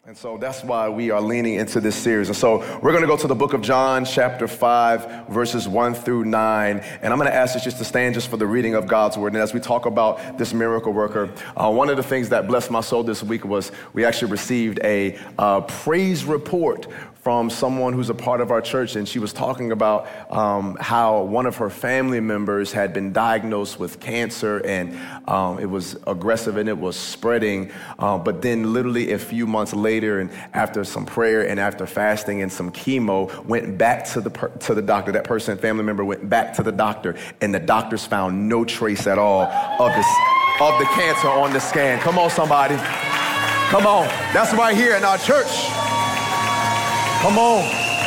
And so that's why we are leaning into this series. And so we're going to go to the book of John, chapter 5, verses 1 through 9. And I'm going to ask us just to stand just for the reading of God's word. And as we talk about this miracle worker, one of the things that blessed my soul this week was we actually received a praise report from someone who's a part of our church, and she was talking about how one of her family members had been diagnosed with cancer, and it was aggressive and it was spreading. But then literally a few months later, and after some prayer and after fasting and some chemo, went back to the doctor. That person, family member, went back to the doctor, and the doctors found no trace at all of the cancer on the scan. Come on, somebody. Come on. That's right here in our church. Come on.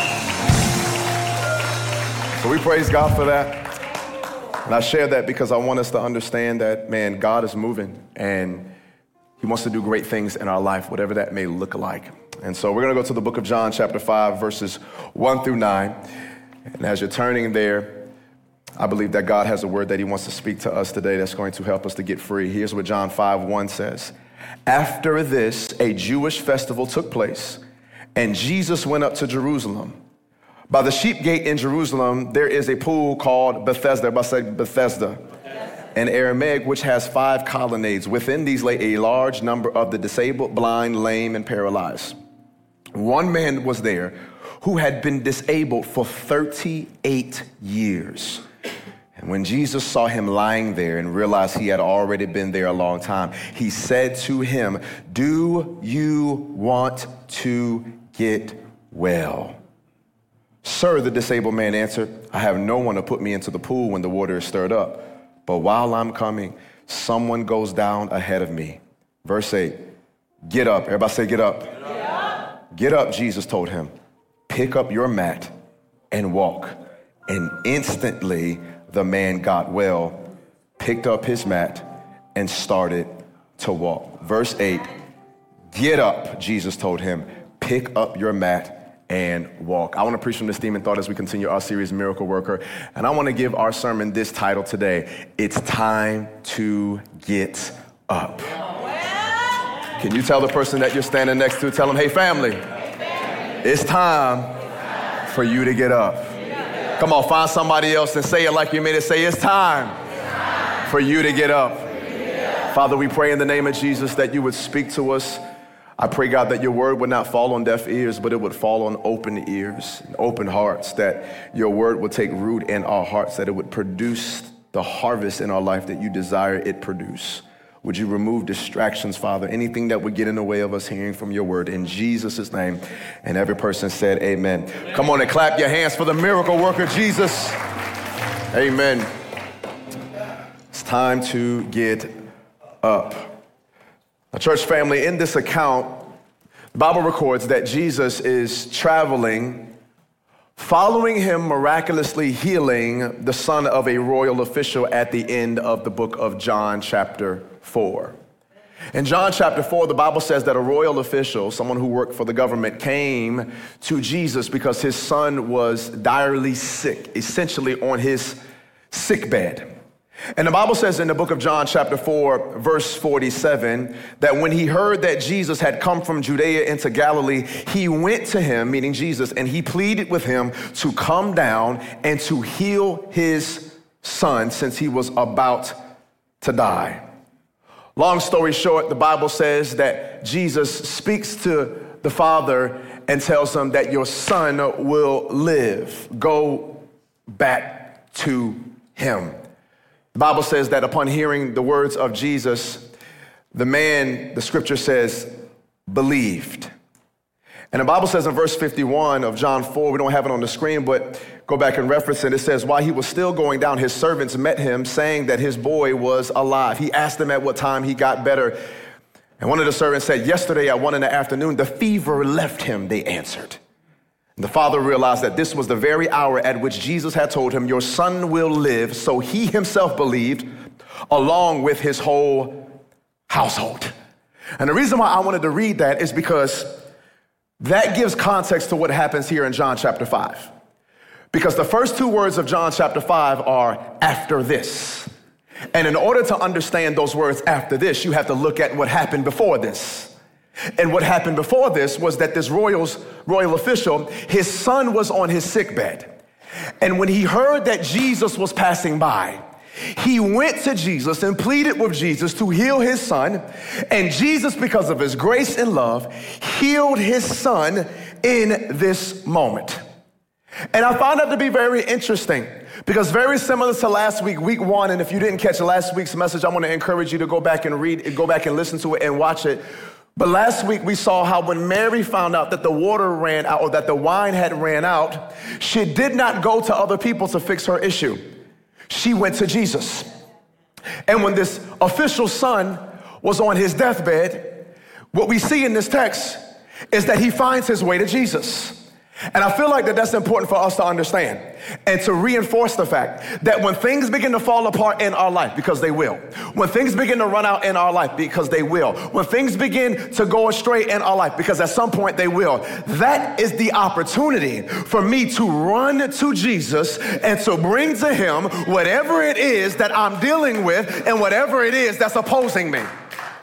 So we praise God for that. And I share that because I want us to understand that, man, God is moving and he wants to do great things in our life, whatever that may look like. And so we're going to go to the book of John, chapter 5, verses 1 through 9. And as you're turning there, I believe that God has a word that he wants to speak to us today that's going to help us to get free. Here's what John 5:1 says. After this, a Jewish festival took place, and Jesus went up to Jerusalem. By the sheep gate in Jerusalem, there is a pool called Bethesda. Everybody say Bethesda. In Aramaic, which has 5 colonnades. Within these lay a large number of the disabled, blind, lame, and paralyzed. One man was there who had been disabled for 38 years. And when Jesus saw him lying there and realized he had already been there a long time, he said to him, "Do you want to get well?" "Sir," the disabled man answered, "I have no one to put me into the pool when the water is stirred up. But while I'm coming, someone goes down ahead of me." Verse 8, "Get up." Everybody say, get up. Get up. "Get up," Jesus told him. "Pick up your mat and walk." And instantly the man got well, picked up his mat, and started to walk. Verse 8, "Get up," Jesus told him. "Pick up your mat and walk." I want to preach from this theme and thought as we continue our series, Miracle Worker. And I want to give our sermon this title today: It's Time to Get Up. Can you tell the person that you're standing next to, tell them, hey family, it's time for you to get up. Come on, find somebody else and say it like you mean it. Say, it's time for you to get up. Father, we pray in the name of Jesus that you would speak to us. I pray, God, that your word would not fall on deaf ears, but it would fall on open ears and open hearts, that your word would take root in our hearts, that it would produce the harvest in our life that you desire it produce. Would you remove distractions, Father, anything that would get in the way of us hearing from your word, in Jesus' name. And every person said amen. Come on and clap your hands for the miracle worker, Jesus. Amen. It's time to get up. Now, church family, in this account, the Bible records that Jesus is traveling, following him miraculously healing the son of a royal official at the end of the book of John chapter 4. In John chapter 4, the Bible says that a royal official, someone who worked for the government, came to Jesus because his son was direly sick, essentially on his sick bed. And the Bible says in the book of John chapter 4, verse 47, that when he heard that Jesus had come from Judea into Galilee, he went to him, meaning Jesus, and he pleaded with him to come down and to heal his son since he was about to die. Long story short, the Bible says that Jesus speaks to the father and tells him that your son will live. Go back to him. The Bible says that upon hearing the words of Jesus, the man, the scripture says, believed. And the Bible says in verse 51 of John 4, we don't have it on the screen, but go back and reference it. It says, while he was still going down, his servants met him, saying that his boy was alive. He asked them at what time he got better. And one of the servants said, yesterday at 1 PM, the fever left him, they answered. And the father realized that this was the very hour at which Jesus had told him, your son will live. So he himself believed, along with his whole household. And the reason why I wanted to read that is because that gives context to what happens here in John chapter 5. Because the first two words of John chapter 5 are after this. And in order to understand those words after this, you have to look at what happened before this. And what happened before this was that this royal official, his son was on his sickbed. And when he heard that Jesus was passing by, he went to Jesus and pleaded with Jesus to heal his son. And Jesus, because of his grace and love, healed his son in this moment. And I found that to be very interesting because very similar to last week, week 1. And if you didn't catch last week's message, I want to encourage you to go back and listen to it and watch it. But last week we saw how when Mary found out that the water ran out or that the wine had ran out, she did not go to other people to fix her issue. She went to Jesus. And when this official son was on his deathbed, what we see in this text is that he finds his way to Jesus. And I feel like that's important for us to understand and to reinforce the fact that when things begin to fall apart in our life, because they will, when things begin to run out in our life, because they will, when things begin to go astray in our life, because at some point they will, that is the opportunity for me to run to Jesus and to bring to him whatever it is that I'm dealing with and whatever it is that's opposing me.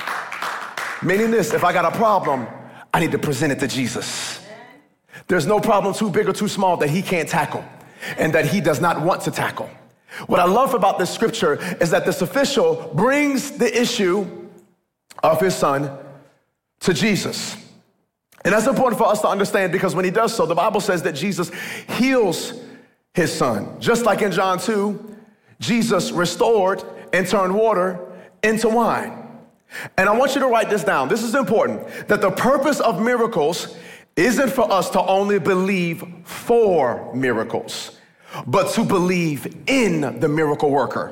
Meaning this, if I got a problem, I need to present it to Jesus. There's no problem too big or too small that he can't tackle and that he does not want to tackle. What I love about this scripture is that this official brings the issue of his son to Jesus. And that's important for us to understand because when he does so, the Bible says that Jesus heals his son. Just like in John 2, Jesus restored and turned water into wine. And I want you to write this down. This is important, that the purpose of miracles isn't for us to only believe for miracles, but to believe in the miracle worker.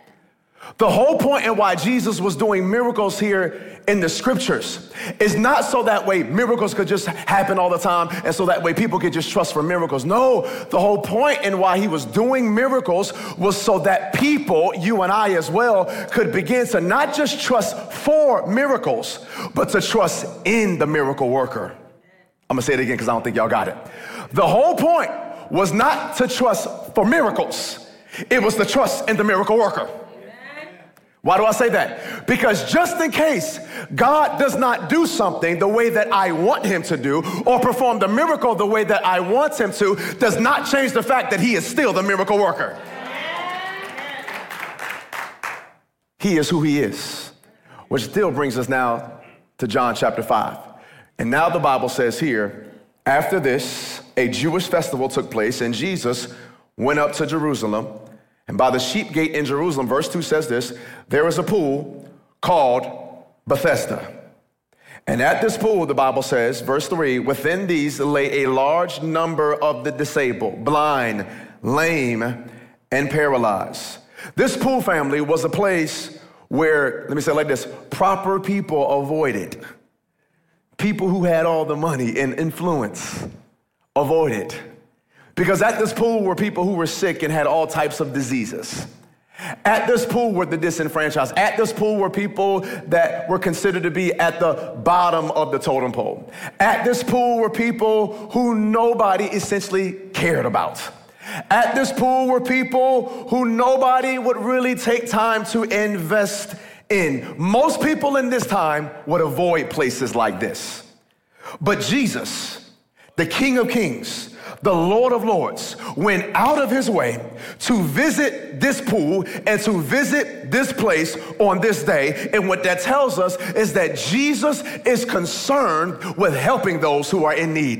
The whole point in why Jesus was doing miracles here in the scriptures is not so that way miracles could just happen all the time and so that way people could just trust for miracles. No, the whole point in why he was doing miracles was so that people, you and I as well, could begin to not just trust for miracles, but to trust in the miracle worker. I'm gonna say it again because I don't think y'all got it. The whole point was not to trust for miracles. It was to trust in the miracle worker. Why do I say that? Because just in case God does not do something the way that I want him to do or perform the miracle the way that I want him to, does not change the fact that he is still the miracle worker. He is who he is. Which still brings us now to John chapter 5. And now the Bible says here, after this, a Jewish festival took place, and Jesus went up to Jerusalem. And by the sheep gate in Jerusalem, verse 2 says this, there is a pool called Bethesda. And at this pool, the Bible says, verse 3, within these lay a large number of the disabled, blind, lame, and paralyzed. This pool, family, was a place where, let me say it like this, proper people avoided. People who had all the money and influence avoided. Because at this pool were people who were sick and had all types of diseases. At this pool were the disenfranchised. At this pool were people that were considered to be at the bottom of the totem pole. At this pool were people who nobody essentially cared about. At this pool were people who nobody would really take time to invest in. Most people in this time would avoid places like this. But Jesus, the King of Kings, the Lord of Lords, went out of his way to visit this pool and to visit this place on this day. And what that tells us is that Jesus is concerned with helping those who are in need.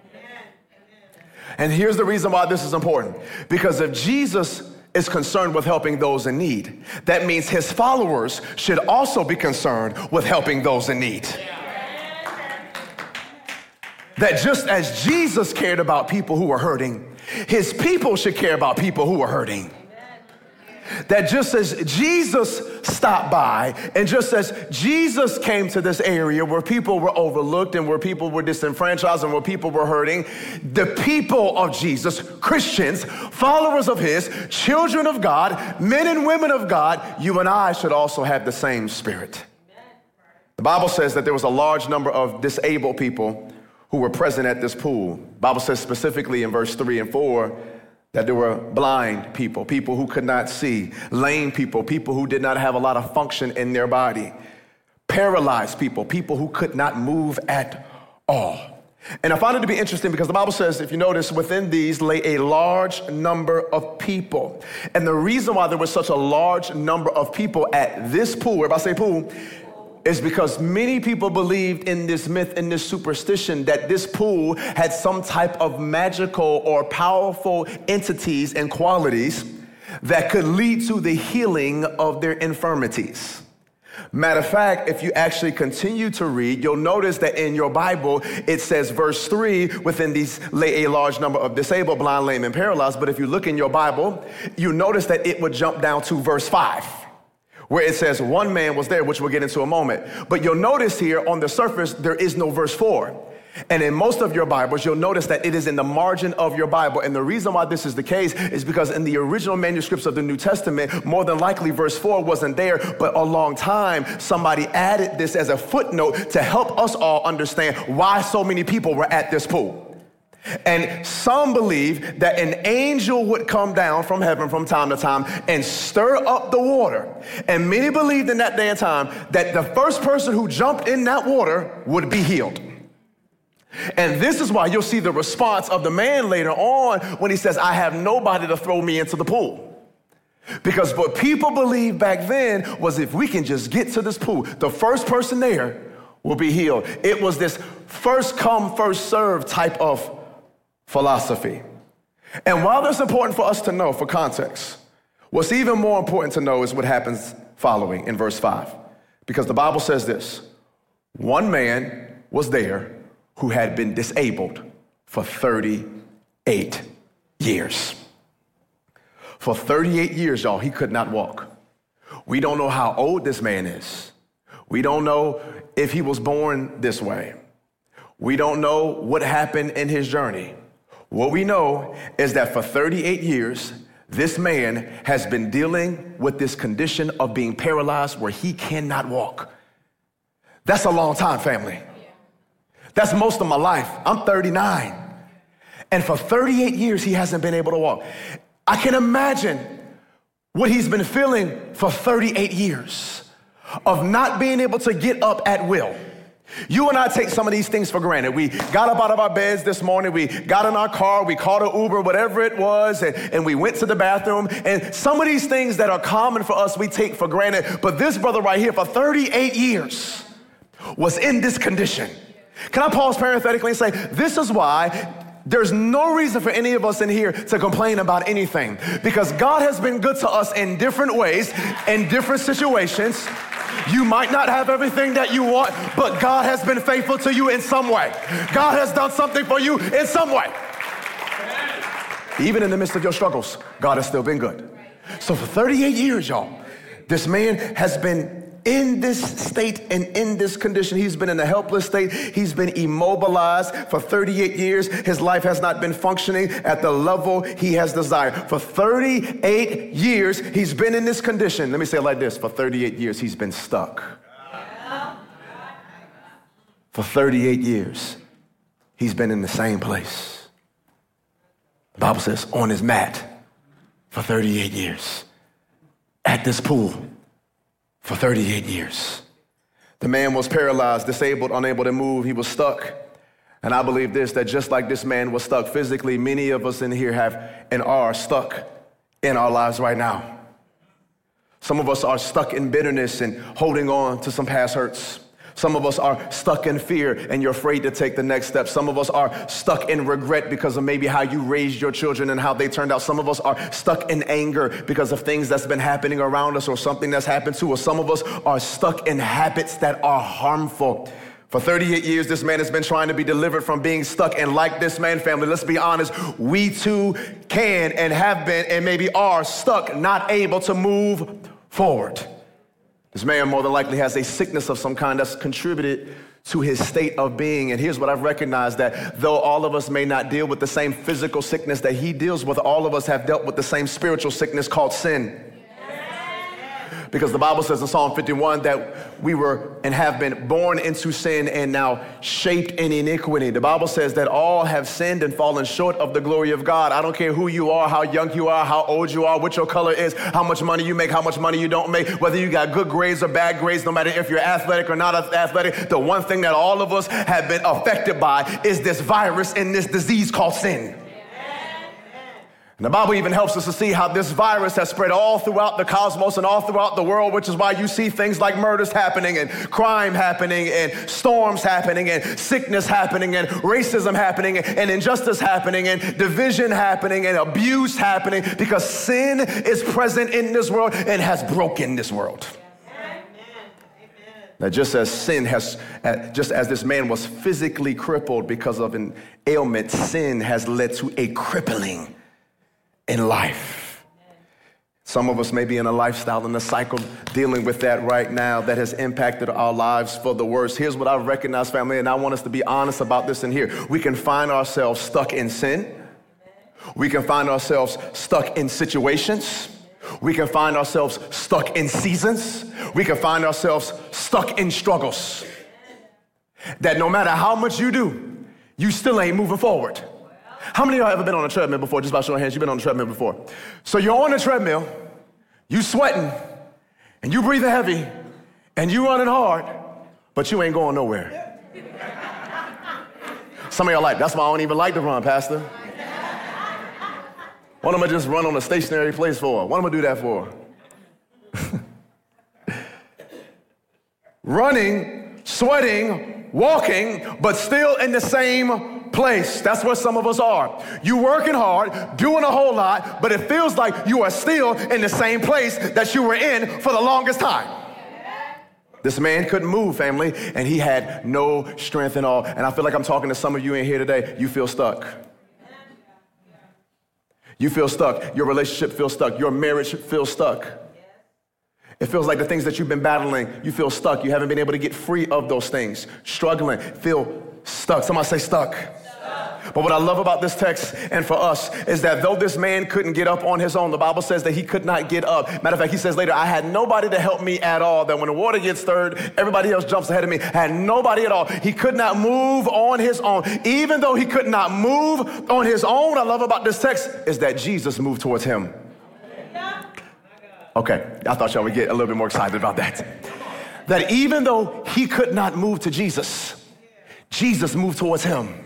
And here's the reason why this is important. Because if Jesus is concerned with helping those in need, that means his followers should also be concerned with helping those in need. That just as Jesus cared about people who were hurting, his people should care about people who are hurting. That just as Jesus stopped by and just as Jesus came to this area where people were overlooked and where people were disenfranchised and where people were hurting, the people of Jesus, Christians, followers of his, children of God, men and women of God, you and I should also have the same spirit. The Bible says that there was a large number of disabled people who were present at this pool. The Bible says specifically in verse 3 and 4 that there were blind people, people who could not see, lame people, people who did not have a lot of function in their body, paralyzed people, people who could not move at all. And I found it to be interesting because the Bible says, if you notice, within these lay a large number of people. And the reason why there was such a large number of people at this pool, everybody say pool, is because many people believed in this myth and this superstition that this pool had some type of magical or powerful entities and qualities that could lead to the healing of their infirmities. Matter of fact, if you actually continue to read, you'll notice that in your Bible, it says verse 3, within these lay a large number of disabled, blind, lame, and paralyzed. But if you look in your Bible, you notice that it would jump down to verse 5, where it says one man was there, which we'll get into in a moment. But you'll notice here on the surface, there is no verse 4. And in most of your Bibles, you'll notice that it is in the margin of your Bible. And the reason why this is the case is because in the original manuscripts of the New Testament, more than likely verse 4 wasn't there, but a long time, somebody added this as a footnote to help us all understand why so many people were at this pool. And some believe that an angel would come down from heaven from time to time and stir up the water. And many believed in that day and time that the first person who jumped in that water would be healed. And this is why you'll see the response of the man later on when he says, I have nobody to throw me into the pool. Because what people believed back then was if we can just get to this pool, the first person there will be healed. It was this first come, first serve type of philosophy. And while that's important for us to know for context, what's even more important to know is what happens following in verse 5. Because the Bible says this, one man was there who had been disabled for 38 years. For 38 years, y'all, he could not walk. We don't know how old this man is. We don't know if he was born this way. We don't know what happened in his journey. What we know is that for 38 years, this man has been dealing with this condition of being paralyzed where he cannot walk. That's a long time, family. That's most of my life. I'm 39. And for 38 years, he hasn't been able to walk. I can imagine what he's been feeling for 38 years of not being able to get up at will. You and I take some of these things for granted. We got up out of our beds this morning. We got in our car. We called an Uber, whatever it was, and we went to the bathroom. And some of these things that are common for us, we take for granted. But this brother right here for 38 years was in this condition. Can I pause parenthetically and say, this is why there's no reason for any of us in here to complain about anything, because God has been good to us in different ways, in different situations. You might not have everything that you want, but God has been faithful to you in some way. God has done something for you in some way. Even in the midst of your struggles, God has still been good. So for 38 years, y'all, this man has been in this state and in this condition. He's been in a helpless state. He's been immobilized for 38 years. His life has not been functioning at the level he has desired. For 38 years, he's been in this condition. Let me say it like this. For 38 years, he's been stuck. For 38 years, he's been in the same place. The Bible says on his mat for 38 years. At this pool. For 38 years. The man was paralyzed, disabled, unable to move. He was stuck. And I believe this, that just like this man was stuck physically, many of us in here have and are stuck in our lives right now. Some of us are stuck in bitterness and holding on to some past hurts. Some of us are stuck in fear and you're afraid to take the next step. Some of us are stuck in regret because of maybe how you raised your children and how they turned out. Some of us are stuck in anger because of things that's been happening around us or something that's happened to us. Some of us are stuck in habits that are harmful. For 38 years, this man has been trying to be delivered from being stuck. And like this man, family, let's be honest, we too can and have been and maybe are stuck, not able to move forward. This man more than likely has a sickness of some kind that's contributed to his state of being. And here's what I've recognized, that though all of us may not deal with the same physical sickness that he deals with, all of us have dealt with the same spiritual sickness called sin. Because the Bible says in Psalm 51 that we were and have been born into sin and now shaped in iniquity. The Bible says that all have sinned and fallen short of the glory of God. I don't care who you are, how young you are, how old you are, what your color is, how much money you make, how much money you don't make, whether you got good grades or bad grades, no matter if you're athletic or not athletic. The one thing that all of us have been affected by is this virus and this disease called sin. And the Bible even helps us to see how this virus has spread all throughout the cosmos and all throughout the world, which is why you see things like murders happening and crime happening and storms happening and sickness happening and racism happening and injustice happening and division happening and abuse happening, because sin is present in this world and has broken this world. Now, just as this man was physically crippled because of an ailment, sin has led to a crippling in life. Some of us may be in a lifestyle and a cycle dealing with that right now that has impacted our lives for the worse. Here's what I've recognized, family, and I want us to be honest about this in here. We can find ourselves stuck in sin. We can find ourselves stuck in situations. We can find ourselves stuck in seasons. We can find ourselves stuck in struggles that no matter how much you do, you still ain't moving forward. How many of y'all ever been on a treadmill before? Just by showing hands, you've been on a treadmill before. So you're on a treadmill, you sweating, and you breathing heavy, and you running hard, but you ain't going nowhere. Some of y'all like, that's why I don't even like to run, Pastor. What am I just run on a stationary place for? What am I do that for? Running, sweating, walking, but still in the same place. That's where some of us are. You working hard, doing a whole lot, but it feels like you are still in the same place that you were in for the longest time. This man couldn't move, family, and he had no strength at all. And I feel like I'm talking to some of you in here today. You feel stuck. You feel stuck. Your relationship feels stuck. Your marriage feels stuck. It feels like the things that you've been battling, you feel stuck. You haven't been able to get free of those things. Struggling, feel stuck. Somebody say stuck. But what I love about this text and for us is that though this man couldn't get up on his own, the Bible says that he could not get up. Matter of fact, he says later, I had nobody to help me at all. That when the water gets stirred, everybody else jumps ahead of me. I had nobody at all. He could not move on his own. Even though he could not move on his own, what I love about this text is that Jesus moved towards him. Okay, I thought y'all would get a little bit more excited about that. That even though he could not move to Jesus, Jesus moved towards him.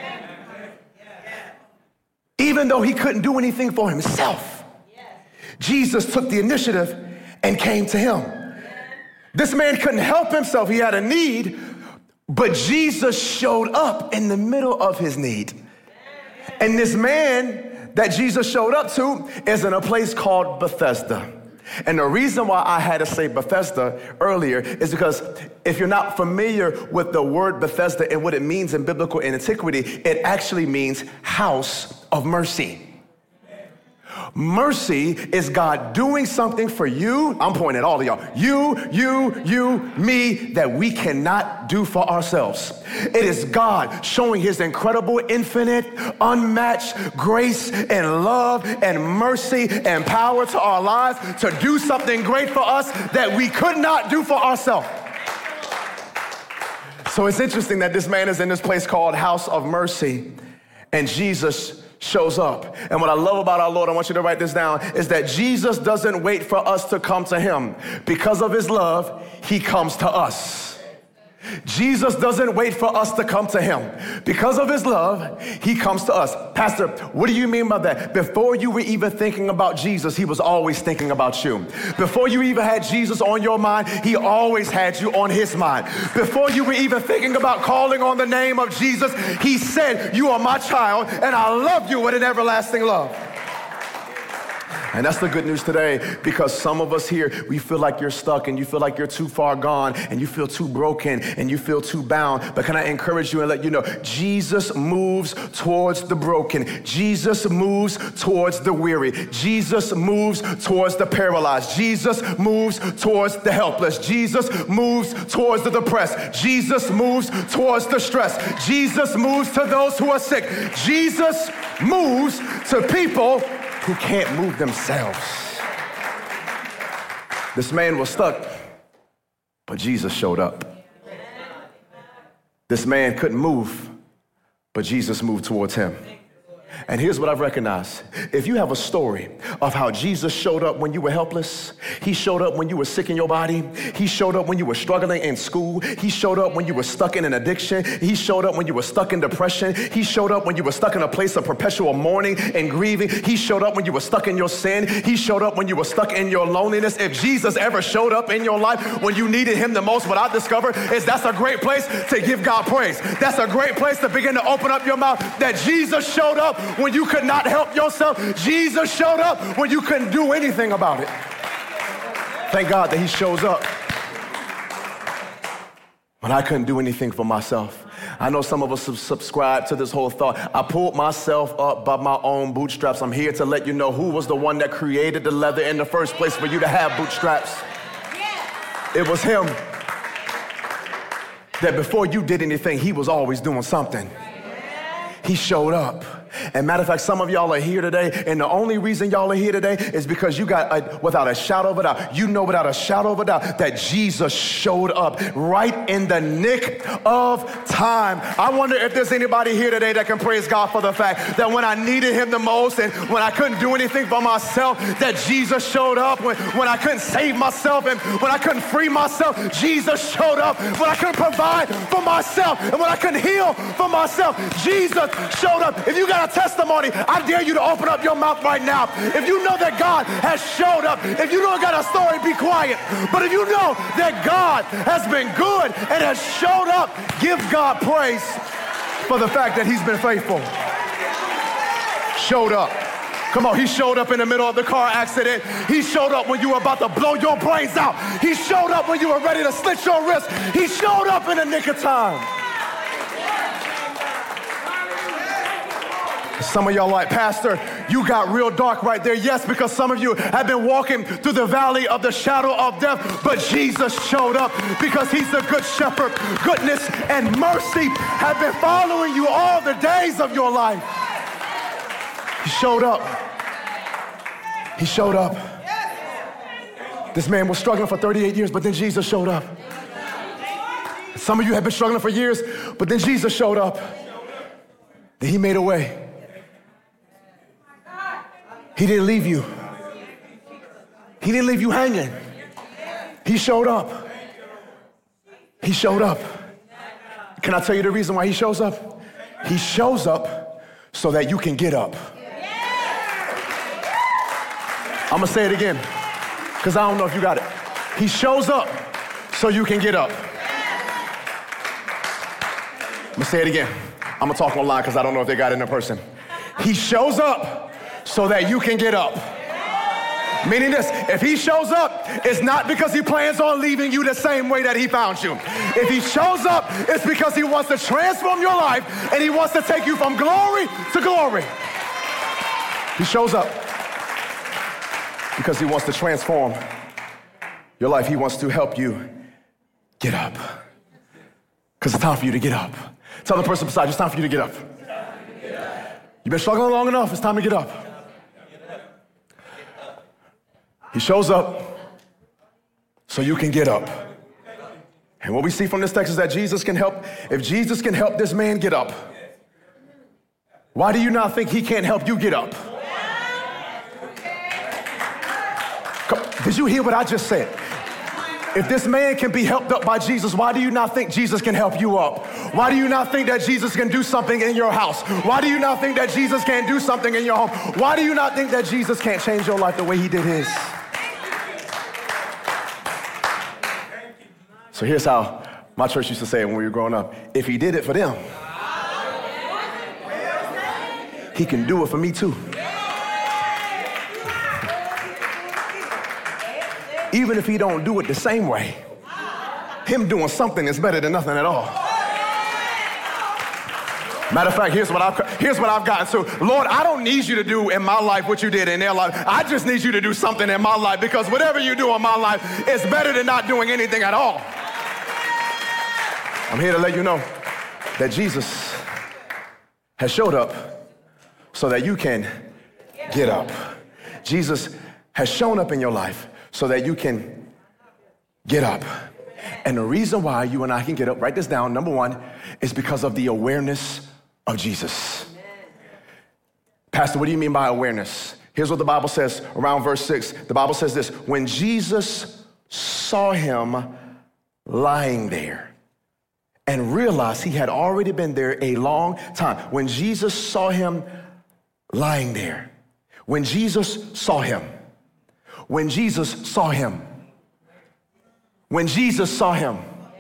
Even though he couldn't do anything for himself, Jesus took the initiative and came to him. This man couldn't help himself. He had a need, but Jesus showed up in the middle of his need. And this man that Jesus showed up to is in a place called Bethesda. And the reason why I had to say Bethesda earlier is because if you're not familiar with the word Bethesda and what it means in biblical antiquity, it actually means house of mercy. Mercy is God doing something for you. I'm pointing at all of y'all. You, me, that we cannot do for ourselves. It is God showing his incredible, infinite, unmatched grace and love and mercy and power to our lives to do something great for us that we could not do for ourselves. So it's interesting that this man is in this place called House of Mercy, and Jesus shows up. And what I love about our Lord, I want you to write this down, is that Jesus doesn't wait for us to come to him. Because of his love, he comes to us. Jesus doesn't wait for us to come to him. Because of his love, he comes to us. Pastor, what do you mean by that? Before you were even thinking about Jesus, he was always thinking about you. Before you even had Jesus on your mind, he always had you on his mind. Before you were even thinking about calling on the name of Jesus, he said, you are my child, and I love you with an everlasting love. And that's the good news today, because some of us here, we feel like you're stuck and you feel like you're too far gone and you feel too broken and you feel too bound. But can I encourage you and let you know, Jesus moves towards the broken. Jesus moves towards the weary. Jesus moves towards the paralyzed. Jesus moves towards the helpless. Jesus moves towards the depressed. Jesus moves towards the stressed. Jesus moves to those who are sick. Jesus moves to people who can't move themselves. This man was stuck, but Jesus showed up. This man couldn't move, but Jesus moved towards him. And here's what I've recognized. If you have a story of how Jesus showed up when you were helpless, he showed up when you were sick in your body, he showed up when you were struggling in school, he showed up when you were stuck in an addiction, he showed up when you were stuck in depression, he showed up when you were stuck in a place of perpetual mourning and grieving, he showed up when you were stuck in your sin, he showed up when you were stuck in your loneliness. If Jesus ever showed up in your life when you needed him the most, what I discovered is that's a great place to give God praise. That's a great place to begin to open up your mouth, that Jesus showed up when you could not help yourself. Jesus showed up when you couldn't do anything about it. Thank God that he shows up when I couldn't do anything for myself. I know some of us subscribe to this whole thought. I pulled myself up by my own bootstraps. I'm here to let you know who was the one that created the leather in the first place for you to have bootstraps. It was him. That before you did anything, he was always doing something. He showed up. And matter of fact, some of y'all are here today, and the only reason y'all are here today is because you got, without a shadow of a doubt, you know without a shadow of a doubt that Jesus showed up right in the nick of time. I wonder if there's anybody here today that can praise God for the fact that when I needed him the most and when I couldn't do anything for myself, that Jesus showed up. When I couldn't save myself and when I couldn't free myself, Jesus showed up. When I couldn't provide for myself and when I couldn't heal for myself, Jesus showed up. If you got a testimony, I dare you to open up your mouth right now. If you know that God has showed up, if you don't got a story, be quiet. But if you know that God has been good and has showed up, give God praise for the fact that he's been faithful. Showed up. Come on, he showed up in the middle of the car accident. He showed up when you were about to blow your brains out. He showed up when you were ready to slit your wrist. He showed up in the nick of time. Some of y'all like, Pastor, you got real dark right there. Yes, because some of you have been walking through the valley of the shadow of death, but Jesus showed up because he's the good shepherd. Goodness and mercy have been following you all the days of your life. He showed up. He showed up. This man was struggling for 38 years, but then Jesus showed up. Some of you have been struggling for years, but then Jesus showed up. Then he made a way. He didn't leave you. He didn't leave you hanging. He showed up. He showed up. Can I tell you the reason why he shows up? He shows up so that you can get up. I'm going to say it again because I don't know if you got it. He shows up so you can get up. I'm going to say it again. I'm going to talk online because I don't know if they got it in person. He shows up so that you can get up. Meaning this, if he shows up, it's not because he plans on leaving you the same way that he found you. If he shows up, it's because he wants to transform your life and he wants to take you from glory to glory. He shows up because he wants to transform your life. He wants to help you get up. Because it's time for you to get up. Tell the person beside you, it's time for you to get up. You've been struggling long enough, it's time to get up. He shows up so you can get up. And what we see from this text is that Jesus can help. If Jesus can help this man get up, why do you not think he can't help you get up? Did you hear what I just said? If this man can be helped up by Jesus, why do you not think Jesus can help you up? Why do you not think that Jesus can do something in your house? Why do you not think that Jesus can't do something in your home? Why do you not think that Jesus can't change your life the way he did his? So here's how my church used to say it when we were growing up. If he did it for them, he can do it for me too. Even if he don't do it the same way, him doing something is better than nothing at all. Matter of fact, here's what I've gotten to. Lord, I don't need you to do in my life what you did in their life. I just need you to do something in my life, because whatever you do in my life is better than not doing anything at all. I'm here to let you know that Jesus has showed up so that you can get up. Jesus has shown up in your life so that you can get up. And the reason why you and I can get up, write this down, number one, is because of the awareness of Jesus. Pastor, what do you mean by awareness? Here's what the Bible says around verse 6. The Bible says this: when Jesus saw him lying there and realized he had already been there a long time. When Jesus saw him lying there. When Jesus saw him. When Jesus saw him. When Jesus saw him.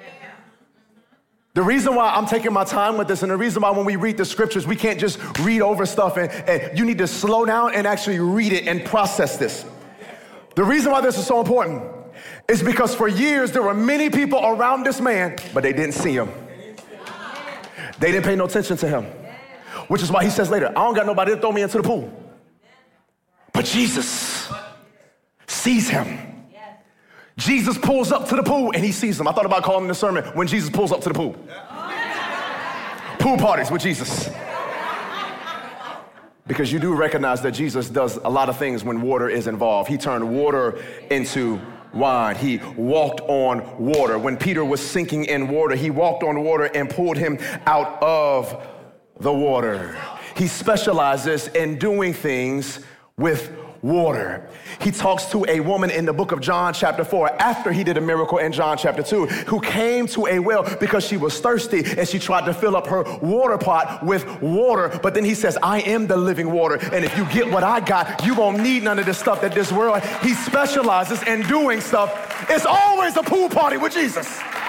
The reason why I'm taking my time with this, and the reason why when we read the scriptures, we can't just read over stuff, and you need to slow down and actually read it and process this. The reason why this is so important is because for years there were many people around this man, but they didn't see him. They didn't pay no attention to him, which is why he says later, I don't got nobody to throw me into the pool. But Jesus sees him. Jesus pulls up to the pool and he sees him. I thought about calling the sermon when Jesus pulls up to the pool. Pool parties with Jesus. Because you do recognize that Jesus does a lot of things when water is involved. He turned water into wine. He walked on water. When Peter was sinking in water, he walked on water and pulled him out of the water. He specializes in doing things with water. He talks to a woman in the book of John chapter 4 after he did a miracle in John chapter 2 who came to a well because she was thirsty and she tried to fill up her water pot with water. But then he says, I am the living water. And if you get what I got, you won't need none of this stuff that this world. He specializes in doing stuff. It's always a pool party with Jesus.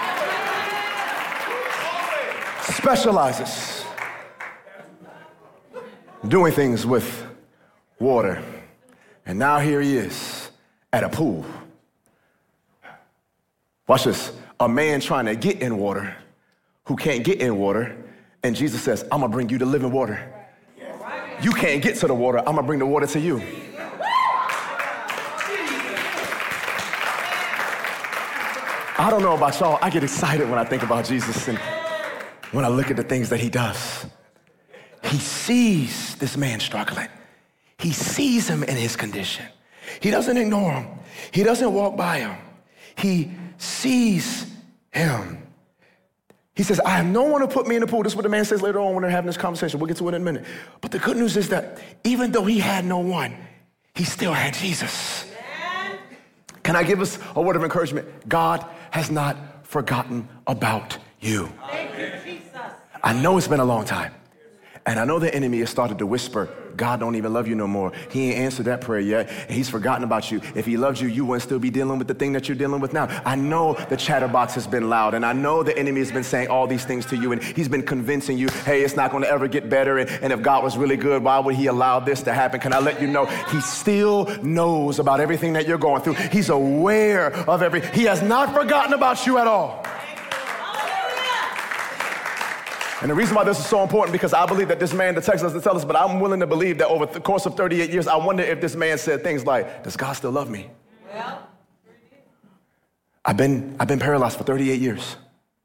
Specializes doing things with water. And now here he is at a pool. Watch this. A man trying to get in water who can't get in water. And Jesus says, I'm going to bring you the living water. You can't get to the water. I'm going to bring the water to you. I don't know about y'all. I get excited when I think about Jesus and when I look at the things that he does. He sees this man struggling. He sees him in his condition. He doesn't ignore him. He doesn't walk by him. He sees him. He says, I have no one to put me in the pool. This is what the man says later on when they're having this conversation. We'll get to it in a minute. But the good news is that even though he had no one, he still had Jesus. Can I give us a word of encouragement? God has not forgotten about you. Thank you, Jesus. I know it's been a long time. And I know the enemy has started to whisper, God don't even love you no more. He ain't answered that prayer yet. And he's forgotten about you. If he loved you, you wouldn't still be dealing with the thing that you're dealing with now. I know the chatterbox has been loud. And I know the enemy has been saying all these things to you. And he's been convincing you, hey, it's not going to ever get better. And if God was really good, why would he allow this to happen? Can I let you know, he still knows about everything that you're going through. He's aware of he has not forgotten about you at all. And the reason why this is so important, because I believe that this man, the text doesn't tell us, but I'm willing to believe that over the course of 38 years, I wonder if this man said things like, does God still love me? Well, I've been paralyzed for 38 years.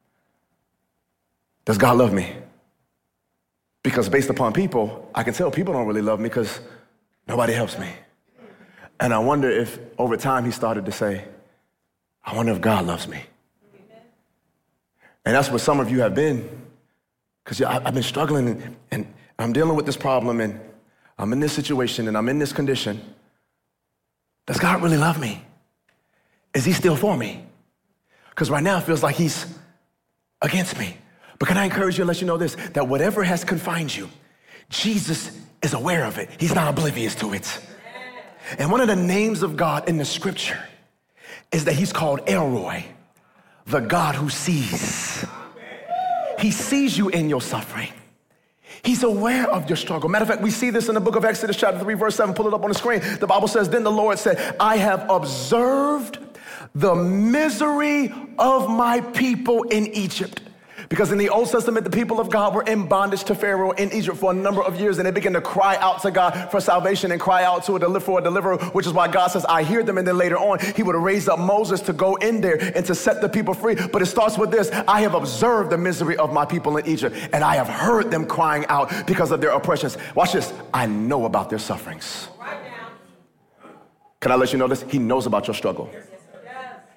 Does God love me? Because based upon people, I can tell people don't really love me because nobody helps me. And I wonder if over time he started to say, I wonder if God loves me. And that's what some of you have been. Because I've been struggling and I'm dealing with this problem and I'm in this situation and I'm in this condition. Does God really love me? Is he still for me? Because right now it feels like he's against me. But can I encourage you and let you know this, that whatever has confined you, Jesus is aware of it. He's not oblivious to it. And one of the names of God in the scripture is that he's called Elroy, the God who sees. He sees you in your suffering. He's aware of your struggle. Matter of fact, we see this in the book of Exodus chapter 3, verse 7. Pull it up on the screen. The Bible says, then the Lord said, I have observed the misery of my people in Egypt. Because in the Old Testament, the people of God were in bondage to Pharaoh in Egypt for a number of years, and they began to cry out to God for salvation and cry out to a deliverer, which is why God says, I hear them. And then later on, he would raise up Moses to go in there and to set the people free. But it starts with this, I have observed the misery of my people in Egypt, and I have heard them crying out because of their oppressions. Watch this, I know about their sufferings. Can I let you know this? He knows about your struggle.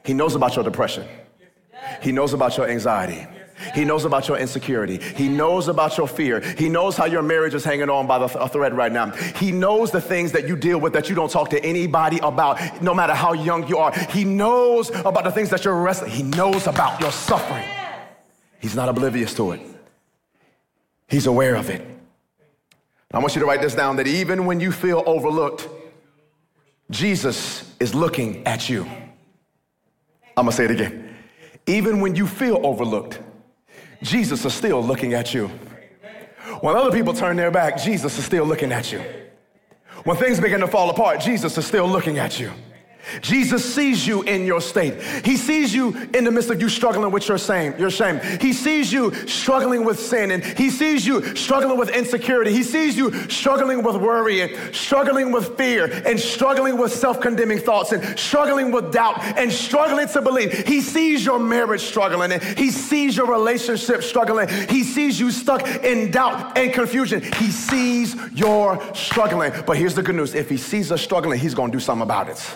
He knows about your depression. He knows about your anxiety. He knows about your insecurity. He knows about your fear. He knows how your marriage is hanging on by a thread right now. He knows the things that you deal with that you don't talk to anybody about, no matter how young you are. He knows about the things that you're wrestling. He knows about your suffering. He's not oblivious to it. He's aware of it. I want you to write this down, that even when you feel overlooked, Jesus is looking at you. I'm going to say it again. Even when you feel overlooked, Jesus is still looking at you. When other people turn their back, Jesus is still looking at you. When things begin to fall apart, Jesus is still looking at you. Jesus sees you in your state. He sees you in the midst of you struggling with your shame. He sees you struggling with sin, and he sees you struggling with insecurity. He sees you struggling with worry and struggling with fear and struggling with self-condemning thoughts and struggling with doubt and struggling to believe. He sees your marriage struggling, and he sees your relationship struggling. He sees you stuck in doubt and confusion. He sees your struggling. But here's the good news. If he sees us struggling, he's going to do something about it.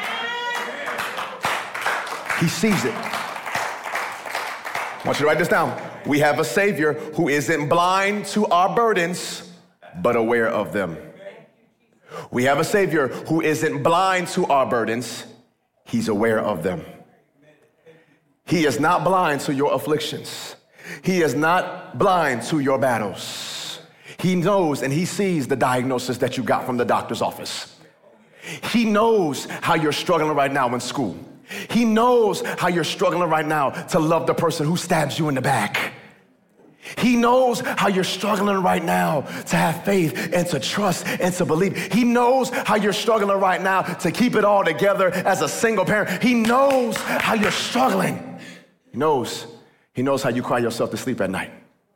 He sees it. I want you to write this down. We have a Savior who isn't blind to our burdens, but aware of them. We have a Savior who isn't blind to our burdens. He's aware of them. He is not blind to your afflictions. He is not blind to your battles. He knows and he sees the diagnosis that you got from the doctor's office. He knows how you're struggling right now in school. He knows how you're struggling right now to love the person who stabs you in the back. He knows how you're struggling right now to have faith and to trust and to believe. He knows how you're struggling right now to keep it all together as a single parent. He knows how you're struggling. He knows how you cry yourself to sleep at night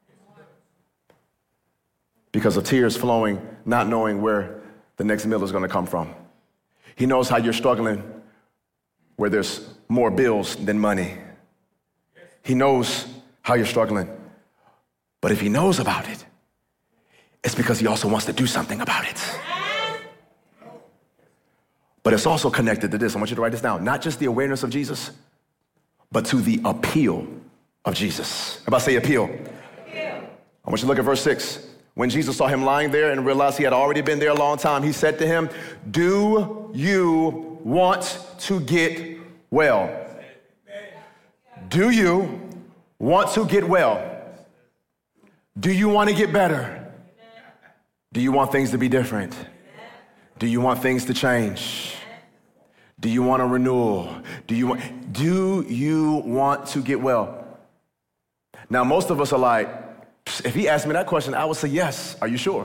because of tears flowing, not knowing where the next meal is going to come from. He knows how you're struggling where there's more bills than money. He knows how you're struggling. But if he knows about it, it's because he also wants to do something about it. But it's also connected to this. I want you to write this down. Not just the awareness of Jesus, but to the appeal of Jesus. Everybody say appeal. I want you to look at verse 6. When Jesus saw him lying there and realized he had already been there a long time, he said to him, "Do you want to get well?" Do you want to get well? Do you want to get better? Do you want things to be different? Do you want things to change? Do you want a renewal? Do you want to get well? Now, most of us are like, if he asked me that question, I would say yes. Are you sure?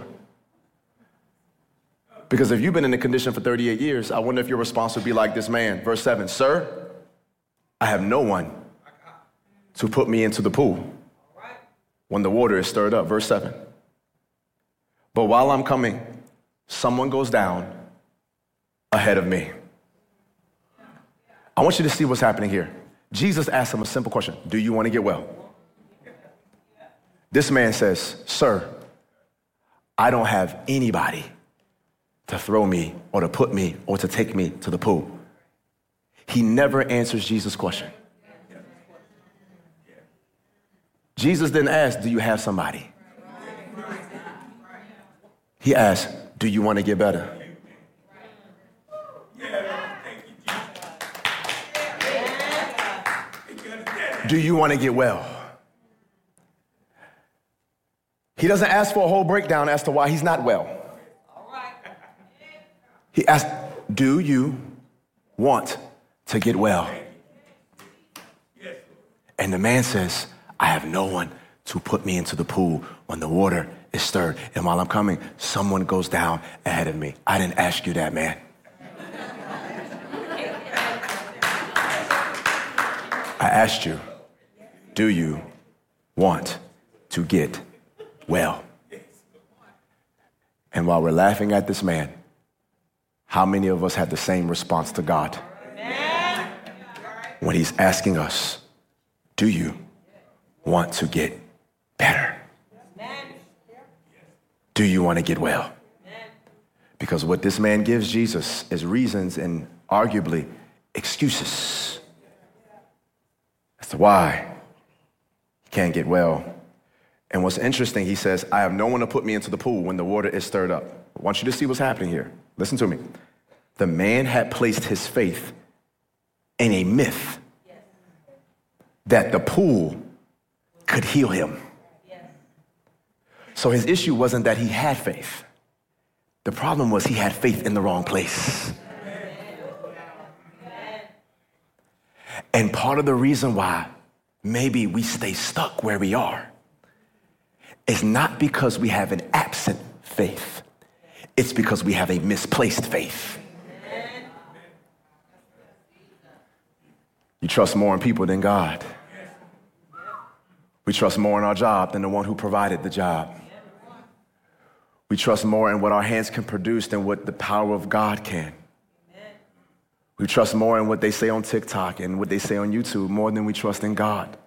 Because if you've been in a condition for 38 years, I wonder if your response would be like this man. Verse 7, "Sir, I have no one to put me into the pool when the water is stirred up." Verse 7. "But while I'm coming, someone goes down ahead of me." I want you to see what's happening here. Jesus asked him a simple question. Do you want to get well? This man says, "Sir, I don't have anybody to throw me or to put me or to take me to the pool." He never answers Jesus' question. Jesus didn't ask, "Do you have somebody?" He asked, "Do you want to get better?" Do you want to get well? He doesn't ask for a whole breakdown as to why he's not well. He asked, "Do you want to get well?" And the man says, "I have no one to put me into the pool when the water is stirred. And while I'm coming, someone goes down ahead of me." I didn't ask you that, man. I asked you, do you want to get well? And while we're laughing at this man, how many of us have the same response to God? When he's asking us, do you want to get better? Do you want to get well? Because what this man gives Jesus is reasons and arguably excuses as to why he can't get well. And what's interesting, he says, I have no one to put me into the pool when the water is stirred up. I want you to see what's happening here. Listen to me. The man had placed his faith in a myth that the pool could heal him. So his issue wasn't that he had faith. The problem was he had faith in the wrong place. And part of the reason why maybe we stay stuck where we are is not because we have an absent faith. It's because we have a misplaced faith. You trust more in people than God. We trust more in our job than the one who provided the job. We trust more in what our hands can produce than what the power of God can. We trust more in what they say on TikTok and what they say on YouTube more than we trust in God.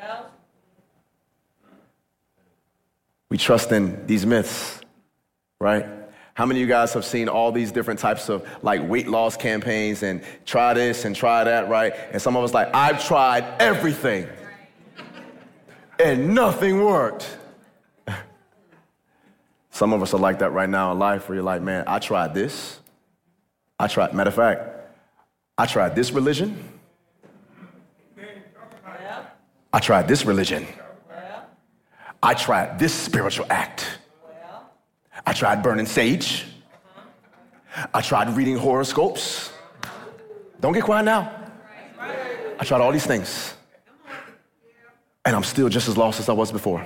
We trust in these myths, right? How many of you guys have seen all these different types of like weight loss campaigns and try this and try that, right? And some of us like, I've tried everything and nothing worked. Some of us are like that right now in life where you're like, man, I tried this. Matter of fact, I tried this religion. I tried this religion. I tried this spiritual act. I tried burning sage. I tried reading horoscopes. Don't get quiet now. I tried all these things. And I'm still just as lost as I was before.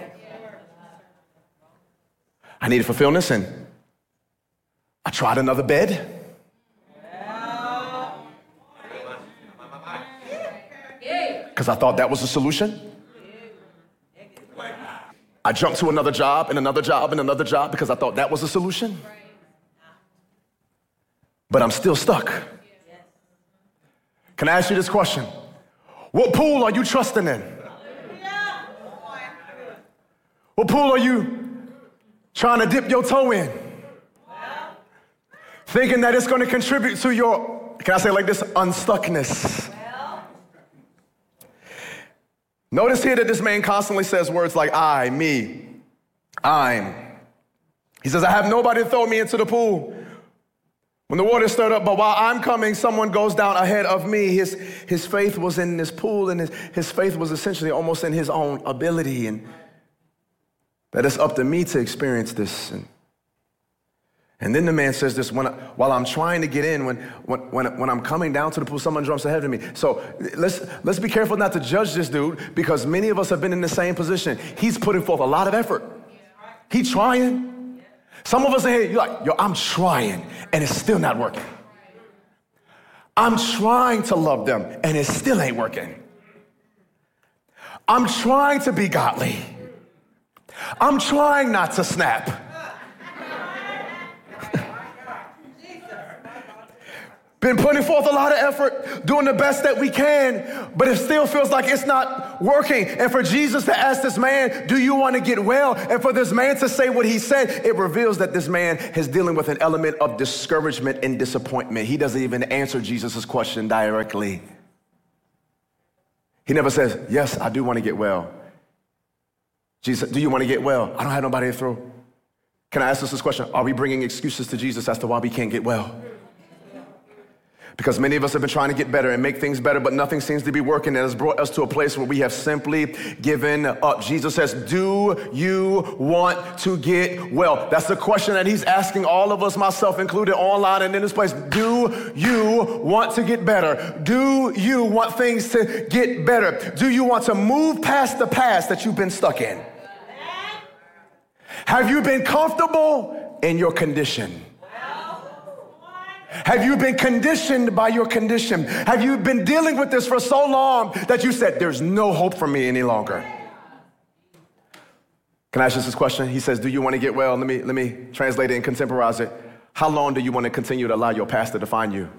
I needed fulfillment, and I tried another bed. Because I thought that was the solution. I jumped to another job and another job and another job because I thought that was the solution. But I'm still stuck. Can I ask you this question? What pool are you trusting in? What pool are you trying to dip your toe in? Thinking that it's going to contribute to your, can I say it like this, unstuckness. Notice here that this man constantly says words like I, me, I'm. He says, I have nobody to throw me into the pool when the water stirred up, but while I'm coming, someone goes down ahead of me. His faith was in this pool, and his faith was essentially almost in his own ability, and that it's up to me to experience this. And then the man says this, while I'm trying to get in, when I'm coming down to the pool, someone jumps ahead of me. So let's be careful not to judge this dude, because many of us have been in the same position. He's putting forth a lot of effort. He's trying. Some of us are here, you're like, yo, I'm trying, and it's still not working. I'm trying to love them, and it still ain't working. I'm trying to be godly. I'm trying not to snap. Been putting forth a lot of effort, doing the best that we can, but it still feels like it's not working. And for Jesus to ask this man, do you want to get well? And for this man to say what he said, it reveals that this man is dealing with an element of discouragement and disappointment. He doesn't even answer Jesus' question directly. He never says, yes, I do want to get well. Jesus, do you want to get well? I don't have nobody to throw. Can I ask us this question? Are we bringing excuses to Jesus as to why we can't get well? Because many of us have been trying to get better and make things better, but nothing seems to be working. And has brought us to a place where we have simply given up. Jesus says, do you want to get well? That's the question that he's asking all of us, myself included, online and in this place. Do you want to get better? Do you want things to get better? Do you want to move past the past that you've been stuck in? Have you been comfortable in your condition? Have you been conditioned by your condition? Have you been dealing with this for so long that you said, there's no hope for me any longer? Can I ask you this question? He says, do you want to get well? Let me translate it and contemporize it. How long do you want to continue to allow your past to define you?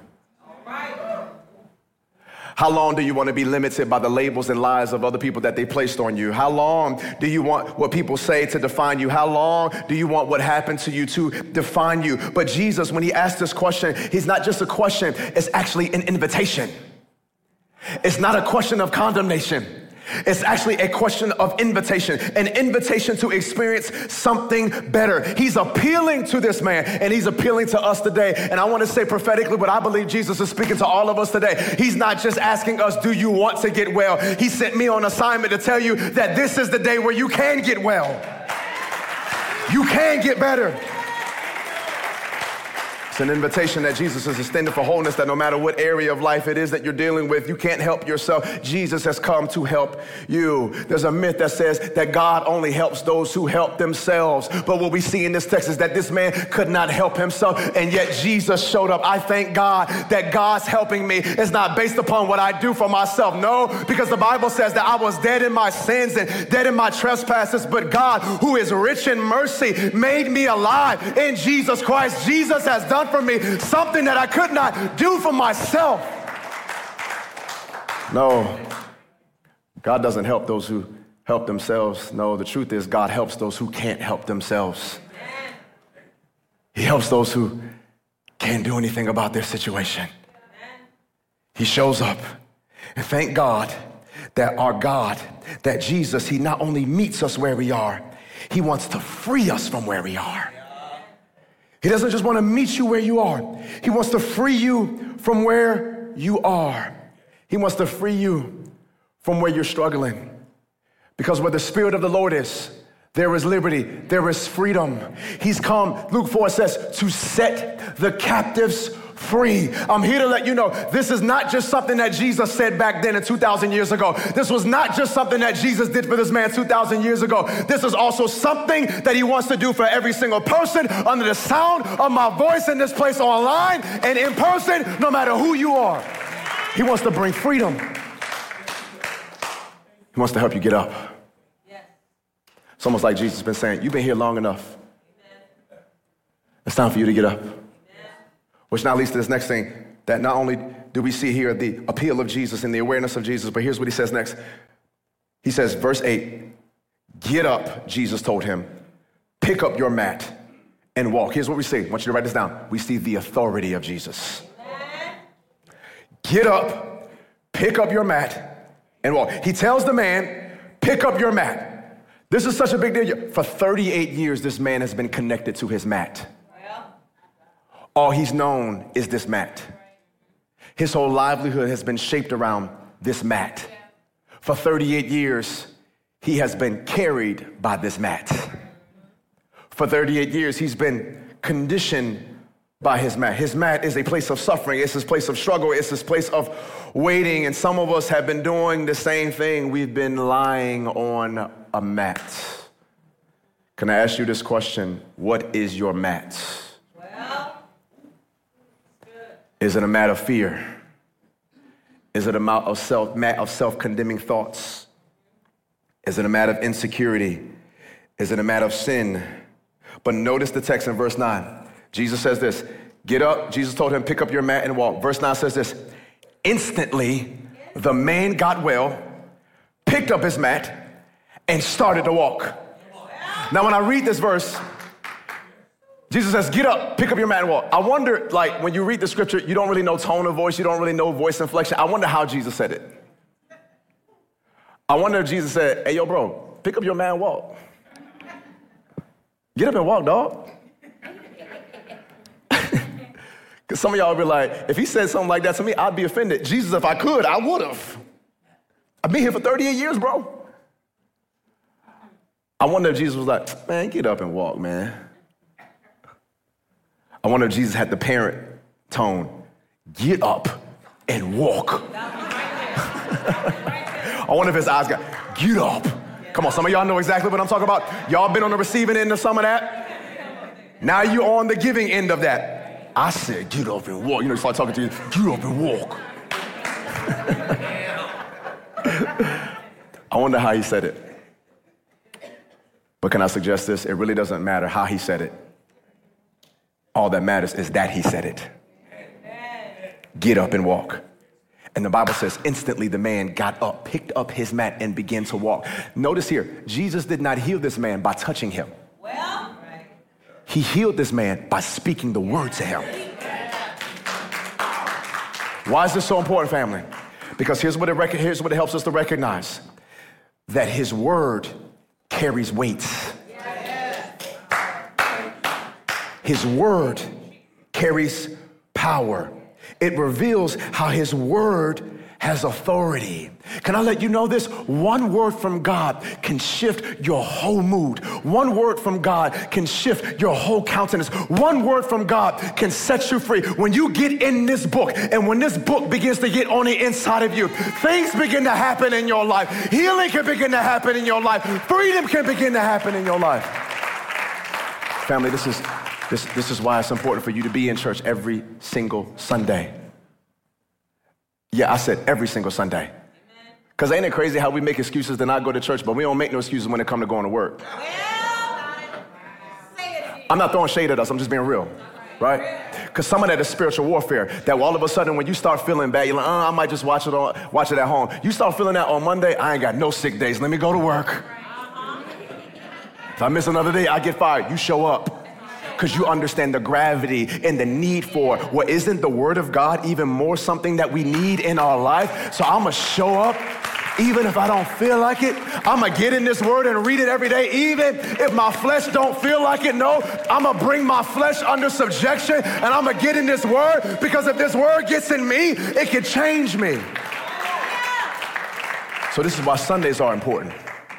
How long do you want to be limited by the labels and lies of other people that they placed on you? How long do you want what people say to define you? How long do you want what happened to you to define you? But Jesus, when he asked this question, he's not just a question, it's actually an invitation. It's not a question of condemnation. It's actually a question of invitation, an invitation to experience something better. He's appealing to this man, and he's appealing to us today. And I want to say prophetically, but I believe Jesus is speaking to all of us today. He's not just asking us, do you want to get well? He sent me on assignment to tell you that this is the day where you can get well. You can get better. It's an invitation that Jesus is extending for wholeness, that no matter what area of life it is that you're dealing with, you can't help yourself. Jesus has come to help you. There's a myth that says that God only helps those who help themselves. But what we see in this text is that this man could not help himself, and yet Jesus showed up. I thank God that God's helping me is not based upon what I do for myself. No, because the Bible says that I was dead in my sins and dead in my trespasses, but God, who is rich in mercy, made me alive in Jesus Christ. Jesus has done for me something that I could not do for myself. No, God doesn't help those who help themselves. No, the truth is God helps those who can't help themselves. He helps those who can't do anything about their situation. He shows up. And thank God that our God, that Jesus, he not only meets us where we are, he wants to free us from where we are. He doesn't just want to meet you where you are. He wants to free you from where you are. He wants to free you from where you're struggling. Because where the Spirit of the Lord is, there is liberty, there is freedom. He's come, Luke 4 says, to set the captives free. I'm here to let you know this is not just something that Jesus said back then and 2,000 years ago. This was not just something that Jesus did for this man 2,000 years ago. This is also something that he wants to do for every single person under the sound of my voice in this place online and in person, no matter who you are. He wants to bring freedom. He wants to help you get up. It's almost like Jesus has been saying, you've been here long enough. It's time for you to get up. Which now leads to this next thing, that not only do we see here the appeal of Jesus and the awareness of Jesus, but here's what he says next. He says, verse 8, get up, Jesus told him, pick up your mat and walk. Here's what we see. I want you to write this down. We see the authority of Jesus. Get up, pick up your mat and walk. He tells the man, pick up your mat. This is such a big deal. For 38 years, this man has been connected to his mat. All he's known is this mat. His whole livelihood has been shaped around this mat. For 38 years, he has been carried by this mat. For 38 years, he's been conditioned by his mat. His mat is a place of suffering. It's his place of struggle. It's his place of waiting. And some of us have been doing the same thing. We've been lying on a mat. Can I ask you this question? What is your mat? Is it a mat of fear? Is it a mat of self-condemning thoughts? Is it a mat of insecurity? Is it a mat of sin? But notice the text in verse 9. Jesus says this, get up. Jesus told him, pick up your mat and walk. Verse 9 says this, instantly the man got well, picked up his mat, and started to walk. Now when I read this verse, Jesus says, get up, pick up your mat and walk. I wonder, like, when you read the scripture, you don't really know tone of voice. You don't really know voice inflection. I wonder how Jesus said it. I wonder if Jesus said, hey, yo, bro, pick up your mat and walk. Get up and walk, dog. Because some of y'all be like, if he said something like that to me, I'd be offended. Jesus, if I could, I would have. I've been here for 38 years, bro. I wonder if Jesus was like, man, get up and walk, man. I wonder if Jesus had the parent tone, get up and walk. I wonder if his eyes got, get up. Come on, some of y'all know exactly what I'm talking about. Y'all been on the receiving end of some of that. Now you're on the giving end of that. I said, get up and walk. You know, you start talking to you, get up and walk. I wonder how he said it. But can I suggest this? It really doesn't matter how he said it. All that matters is that he said it. Get up and walk. And the Bible says instantly the man got up, picked up his mat, and began to walk. Notice here, Jesus did not heal this man by touching him. He healed this man by speaking the word to him. Why is this so important, family? Because here's what it helps us to recognize. that his word carries weight. His word carries power. It reveals how his word has authority. Can I let you know this? One word from God can shift your whole mood. One word from God can shift your whole countenance. One word from God can set you free. When you get in this book, and when this book begins to get on the inside of you, things begin to happen in your life. Healing can begin to happen in your life. Freedom can begin to happen in your life. Family, this is why it's important for you to be in church every single Sunday. Yeah, I said every single Sunday. Because ain't it crazy how we make excuses to not go to church, but we don't make no excuses when it comes to going to work. I'm not throwing shade at us, I'm just being real, right? Because some of that is spiritual warfare, that all of a sudden when you start feeling bad, you're like, I might just watch it at home. You start feeling that on Monday, I ain't got no sick days, let me go to work. If I miss another day, I get fired. You show up. Because you understand the gravity and the need for what isn't the word of God even more something that we need in our life. So I'm going to show up even if I don't feel like it. I'm going to get in this word and read it every day. Even if my flesh don't feel like it, no, I'm going to bring my flesh under subjection and I'm going to get in this word, because if this word gets in me, it can change me. So this is why Sundays are important.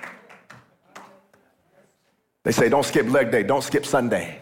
They say don't skip leg day, don't skip Sunday.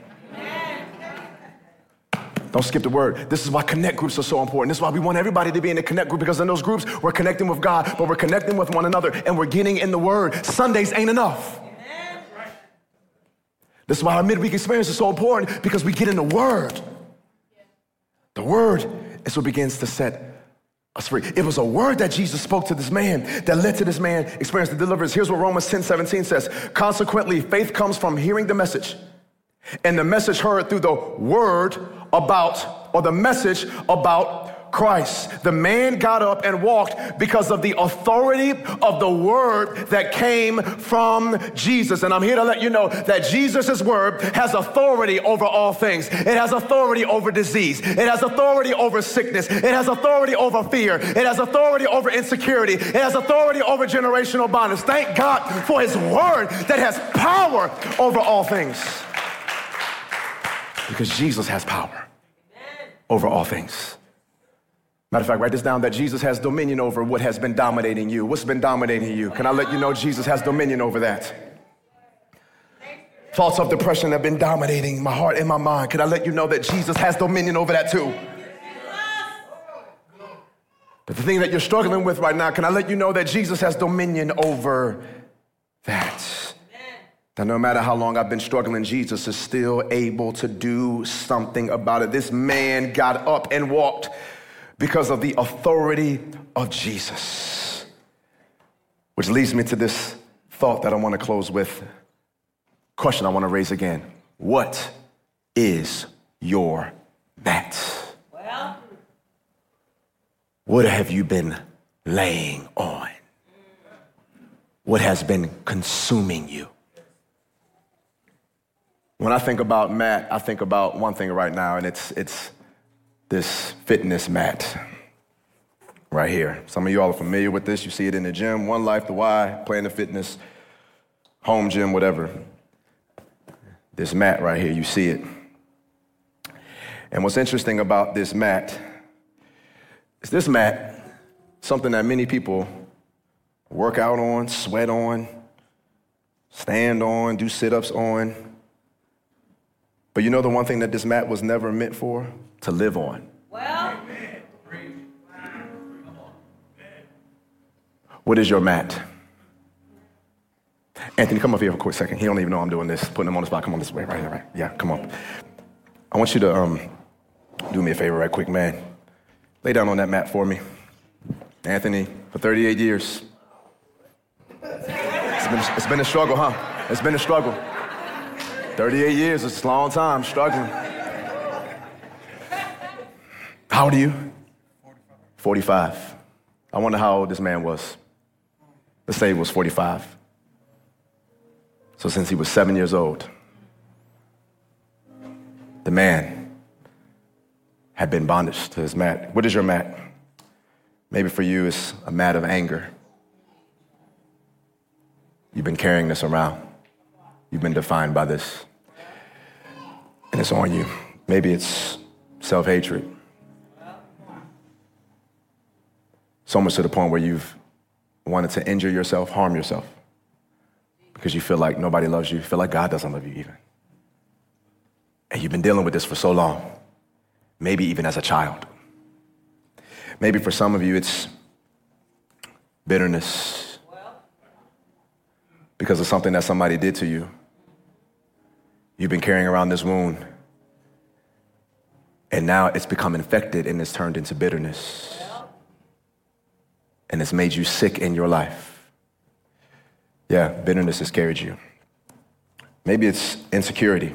Don't skip the word. This is why connect groups are so important. This is why we want everybody to be in the connect group, because in those groups, we're connecting with God, but we're connecting with one another, and we're getting in the word. Sundays ain't enough. Amen. This is why our midweek experience is so important, because we get in the word. The word is what begins to set us free. It was a word that Jesus spoke to this man that led to this man experience the deliverance. Here's what Romans 10:17 says. Consequently, faith comes from hearing the message, and the message heard through the word about, or the message about Christ. The man got up and walked because of the authority of the word that came from Jesus. And I'm here to let you know that Jesus' word has authority over all things. It has authority over disease. It has authority over sickness. It has authority over fear. It has authority over insecurity. It has authority over generational bondage. Thank God for his word that has power over all things. Because Jesus has power over all things. Matter of fact, write this down, that Jesus has dominion over what has been dominating you. What's been dominating you? Can I let you know Jesus has dominion over that? Thoughts of depression have been dominating my heart and my mind. Can I let you know that Jesus has dominion over that too? But the thing that you're struggling with right now, can I let you know that Jesus has dominion over that? That no matter how long I've been struggling, Jesus is still able to do something about it. This man got up and walked because of the authority of Jesus. Which leads me to this thought that I want to close with. Question I want to raise again. What is your mat? Well, what have you been laying on? What has been consuming you? When I think about mat, I think about one thing right now, and it's this fitness mat right here. Some of you all are familiar with this. You see it in the gym, One Life, the Y, Planet Fitness, home gym, whatever. This mat right here, you see it. And what's interesting about this mat is this mat, something that many people work out on, sweat on, stand on, do sit-ups on. But you know the one thing that this mat was never meant for? To live on. Well, what is your mat? Anthony, come up here for a quick second. He don't even know I'm doing this, putting him on the spot. Come on this way, right here, right? Yeah, come on. I want you to do me a favor right quick, man. Lay down on that mat for me. Anthony, for 38 years. It's been a struggle, huh? It's been a struggle. 38 years, it's a long time, struggling. How old are you? 45. I wonder how old this man was. Let's say he was 45. So since he was 7 years old, the man had been bondage to his mat. What is your mat? Maybe for you, it's a mat of anger. You've been carrying this around. You've been defined by this. And it's on you. Maybe it's self-hatred. So much to the point where you've wanted to injure yourself, harm yourself, because you feel like nobody loves you, you feel like God doesn't love you even. And you've been dealing with this for so long, maybe even as a child. Maybe for some of you, it's bitterness because of something that somebody did to you. You've been carrying around this wound, and now it's become infected and it's turned into bitterness. And it's made you sick in your life. Yeah, bitterness has carried you. Maybe it's insecurity.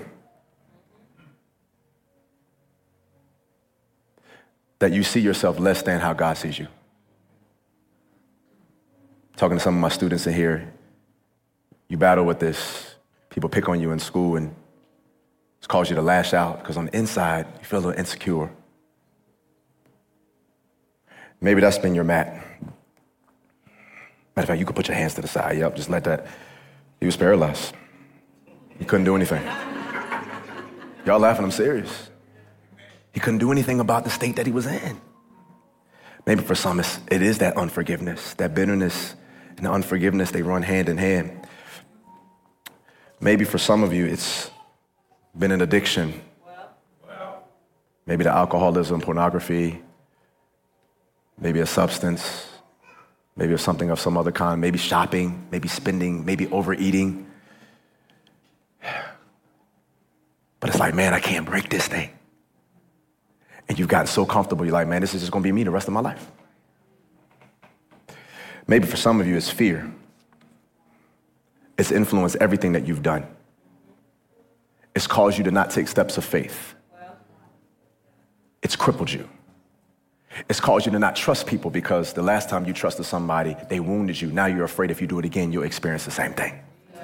That you see yourself less than how God sees you. Talking to some of my students in here, you battle with this. People pick on you in school and it's caused you to lash out because on the inside, you feel a little insecure. Maybe that's been your mat. Matter of fact, you could put your hands to the side. Yep, just let that. He was paralyzed. He couldn't do anything. Y'all laughing, I'm serious. He couldn't do anything about the state that he was in. Maybe for some, it is that unforgiveness, that bitterness and the unforgiveness, they run hand in hand. Maybe for some of you, it's been an addiction. Maybe the alcoholism, pornography, maybe a substance, maybe something of some other kind, maybe shopping, maybe spending, maybe overeating. But it's like, man, I can't break this thing. And you've gotten so comfortable, you're like, man, this is just gonna be me the rest of my life. Maybe for some of you, it's fear. It's influenced everything that you've done. It's caused you to not take steps of faith. It's crippled you. It's caused you to not trust people because the last time you trusted somebody, they wounded you. Now you're afraid if you do it again, you'll experience the same thing.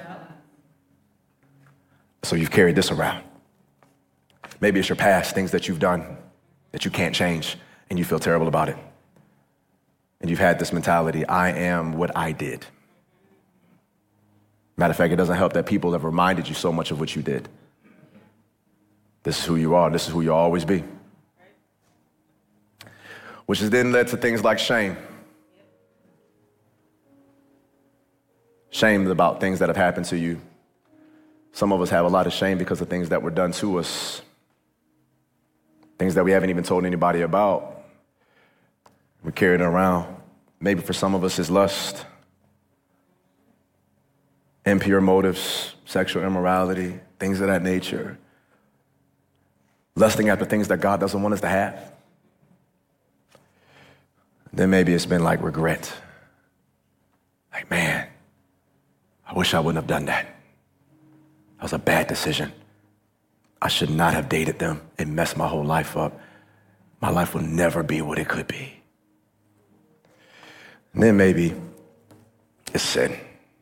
So you've carried this around. Maybe it's your past, things that you've done that you can't change, and you feel terrible about it. And you've had this mentality, I am what I did. Matter of fact, it doesn't help that people have reminded you so much of what you did. This is who you are. This is who you'll always be. Which has then led to things like shame. Shame about things that have happened to you. Some of us have a lot of shame because of things that were done to us. Things that we haven't even told anybody about. We carry it around. Maybe for some of us it's lust. Impure motives, sexual immorality, things of that nature. Lusting after things that God doesn't want us to have. Then maybe it's been like regret. Like, man, I wish I wouldn't have done that. That was a bad decision. I should not have dated them. It messed my whole life up. My life will never be what it could be. And then maybe it's sin.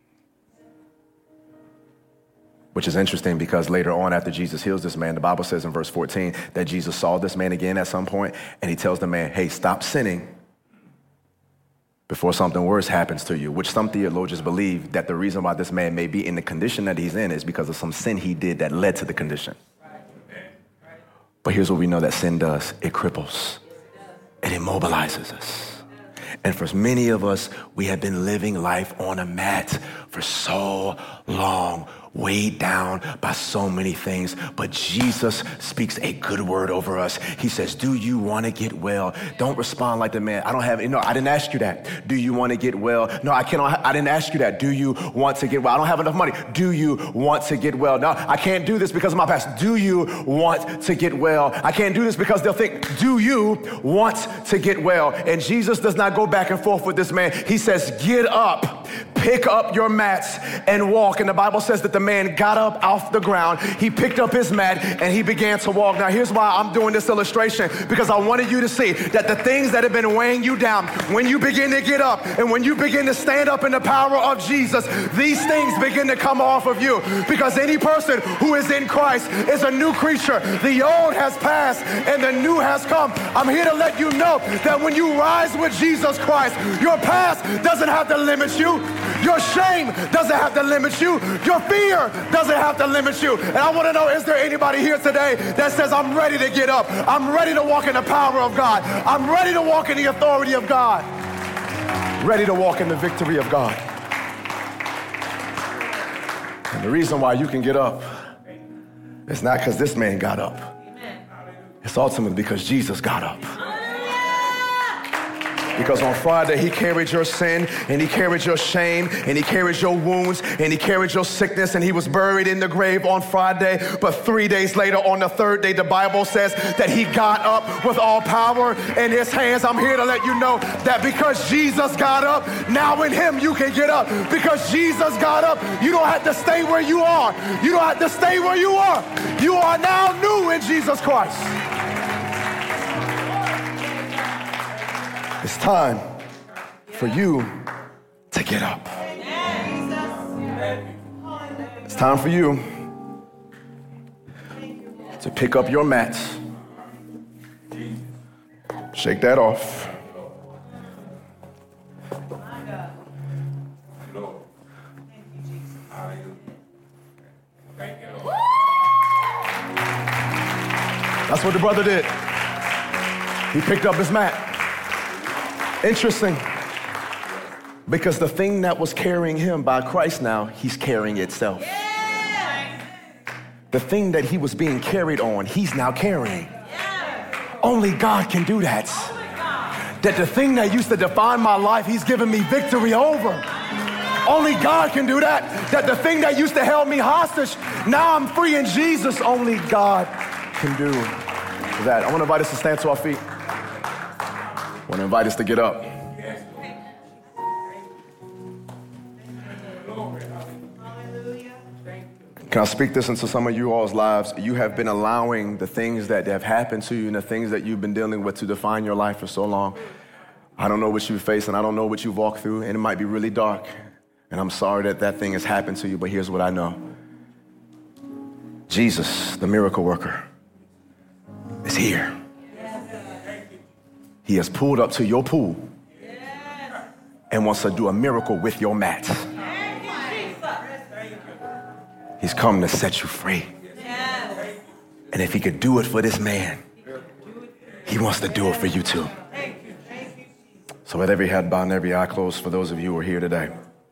Which is interesting because later on after Jesus heals this man, the Bible says in verse 14 that Jesus saw this man again at some point and he tells the man, hey, stop sinning before something worse happens to you, which some theologians believe that the reason why this man may be in the condition that he's in is because of some sin he did that led to the condition. But here's what we know that sin does. It cripples. It immobilizes us. And for many of us, we have been living life on a mat for so long, weighed down by so many things. But Jesus speaks a good word over us. He says, do you want to get well? Don't respond like the man. I didn't ask you that. Do you want to get well? No, I didn't ask you that. Do you want to get well? I don't have enough money. Do you want to get well? No, I can't do this because of my past. Do you want to get well? I can't do this because they'll think, do you want to get well? And Jesus does not go back and forth with this man. He says, get up, pick up your mats and walk. And the Bible says that the man got up off the ground. He picked up his mat and he began to walk. Now here's why I'm doing this illustration, because I wanted you to see that the things that have been weighing you down, when you begin to get up and when you begin to stand up in the power of Jesus, these things begin to come off of you, because any person who is in Christ is a new creature. The old has passed and the new has come. I'm here to let you know that when you rise with Jesus Christ, your past doesn't have to limit you. Your shame doesn't have to limit you. Your fear doesn't have to limit you. And I want to know, is there anybody here today that says, I'm ready to get up. I'm ready to walk in the power of God. I'm ready to walk in the authority of God. Ready to walk in the victory of God. And the reason why you can get up is not because this man got up. It's ultimately because Jesus got up. Because on Friday, he carried your sin, and he carried your shame, and he carried your wounds, and he carried your sickness, and he was buried in the grave on Friday. But 3 days later, on the third day, the Bible says that he got up with all power in his hands. I'm here to let you know that because Jesus got up, now in him you can get up. Because Jesus got up, you don't have to stay where you are. You don't have to stay where you are. You are now new in Jesus Christ. It's time for you to get up. It's time for you to pick up your mats. Shake that off. That's what the brother did. He picked up his mat. Interesting, because the thing that was carrying him by Christ now, he's carrying itself. Yeah. The thing that he was being carried on, he's now carrying. Yeah. Only God can do that. That the thing that used to define my life, he's given me victory over. Only God can do that. That the thing that used to hold me hostage, now I'm free in Jesus. Only God can do that. I want to invite us to stand to our feet. I want to invite us to get up. Can I speak this into some of you all's lives? You have been allowing the things that have happened to you and the things that you've been dealing with to define your life for so long. I don't know what you face and I don't know what you've walked through, and it might be really dark. And I'm sorry that that thing has happened to you, but here's what I know. Jesus, the miracle worker, is here. He has pulled up to your pool and wants to do a miracle with your mat. He's come to set you free. And if he could do it for this man, he wants to do it for you too. So with every head bowed and every eye closed, for those of you who are here today,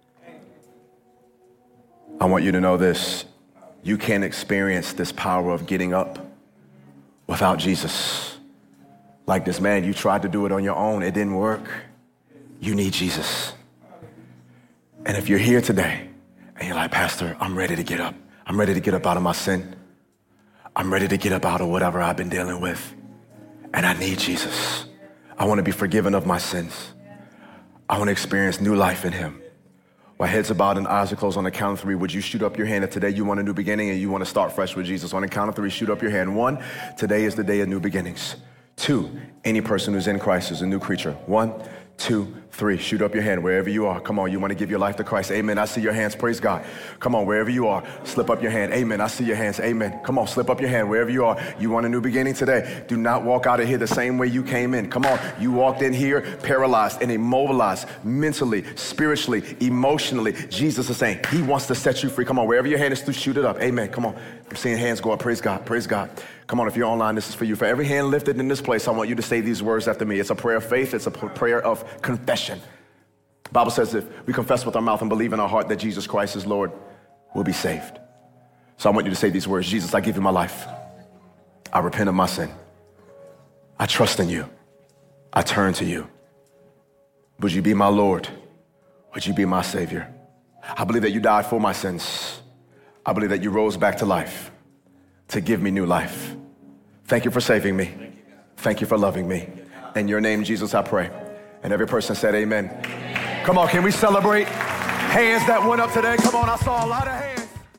I want you to know this. You can't experience this power of getting up without Jesus. Like this man, you tried to do it on your own. It didn't work. You need Jesus. And if you're here today and you're like, Pastor, I'm ready to get up. I'm ready to get up out of my sin. I'm ready to get up out of whatever I've been dealing with. And I need Jesus. I want to be forgiven of my sins. I want to experience new life in him. While heads are bowed and eyes are closed, on the count of three, would you shoot up your hand if today you want a new beginning and you want to start fresh with Jesus? On the count of three, shoot up your hand. 1, today is the day of new beginnings. 2, any person who's in Christ is a new creature. 1, 2, 3. Shoot up your hand wherever you are. Come on, you want to give your life to Christ. Amen. I see your hands. Praise God. Come on, wherever you are, slip up your hand. Amen. I see your hands. Amen. Come on, slip up your hand wherever you are. You want a new beginning today. Do not walk out of here the same way you came in. Come on. You walked in here paralyzed and immobilized mentally, spiritually, emotionally. Jesus is saying he wants to set you free. Come on, wherever your hand is, shoot it up. Amen. Come on. I'm seeing hands go up. Praise God. Praise God. Come on, if you're online, this is for you. For every hand lifted in this place, I want you to say these words after me. It's a prayer of faith. It's a prayer of confession. The Bible says if we confess with our mouth and believe in our heart that Jesus Christ is Lord, we'll be saved. So I want you to say these words. Jesus, I give you my life. I repent of my sin. I trust in you. I turn to you. Would you be my Lord? Would you be my Savior? I believe that you died for my sins. I believe that you rose back to life to give me new life. Thank you for saving me. Thank you for loving me. In your name, Jesus, I pray. And every person said amen. Come on, can we celebrate hands that went up today? Come on, I saw a lot of hands.